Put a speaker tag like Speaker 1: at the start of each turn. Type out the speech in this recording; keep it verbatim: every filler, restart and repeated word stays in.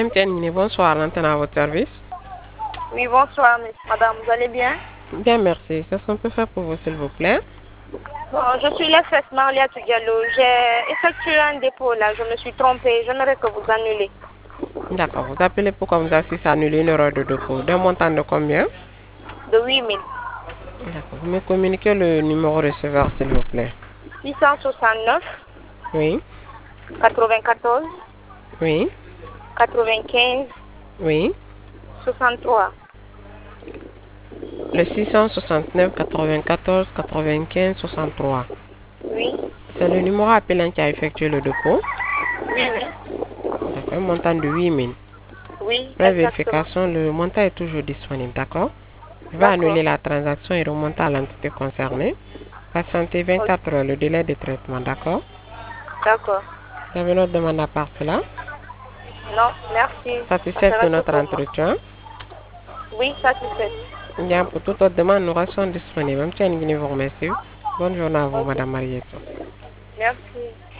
Speaker 1: M T N Guinée, bonsoir, l'antenne à votre service.
Speaker 2: Oui, bonsoir, madame, vous allez bien?
Speaker 1: Bien, merci. Qu'est-ce qu'on peut faire pour vous, s'il vous plaît?
Speaker 2: Bon, je suis la F S Marlia Diallo. J'ai effectué un dépôt là, je me suis trompée. J'aimerais que vous annulez.
Speaker 1: D'accord, vous appelez pour qu'on vous assiste à annuler une erreur de dépôt. D'un montant de combien?
Speaker 2: De huit mille.
Speaker 1: D'accord, vous me communiquez le numéro receveur, s'il vous plaît.
Speaker 2: six cent soixante-neuf,
Speaker 1: Oui,
Speaker 2: quatre-vingt-quatorze,
Speaker 1: oui,
Speaker 2: quatre-vingt-quinze,
Speaker 1: oui.
Speaker 2: soixante-trois.
Speaker 1: Le six cent soixante-neuf, quatre-vingt-quatorze, quatre-vingt-quinze, soixante-trois.
Speaker 2: Oui,
Speaker 1: C'est le numéro appelant qui a effectué le dépôt.
Speaker 2: oui, oui.
Speaker 1: D'accord, un montant de huit mille.
Speaker 2: Oui,
Speaker 1: Après
Speaker 2: exactement.
Speaker 1: vérification, le montant est toujours disponible, d'accord? Je vais
Speaker 2: D'accord.
Speaker 1: annuler la transaction et remonter à l'entité concernée. Patientez vingt-quatre heures, le délai de traitement, d'accord?
Speaker 2: D'accord.
Speaker 1: Vous avez une autre demande à part cela?
Speaker 2: Non, merci. Ça
Speaker 1: Satisfaite de
Speaker 2: sera tout
Speaker 1: notre
Speaker 2: pour moi.
Speaker 1: entretien?
Speaker 2: Oui, satisfait.
Speaker 1: Bien, pour toute autre demande, nous restons disponibles. M T N Guinée vous remercie. Bonne journée à vous,
Speaker 2: Ok.
Speaker 1: Madame Marieto.
Speaker 2: Merci.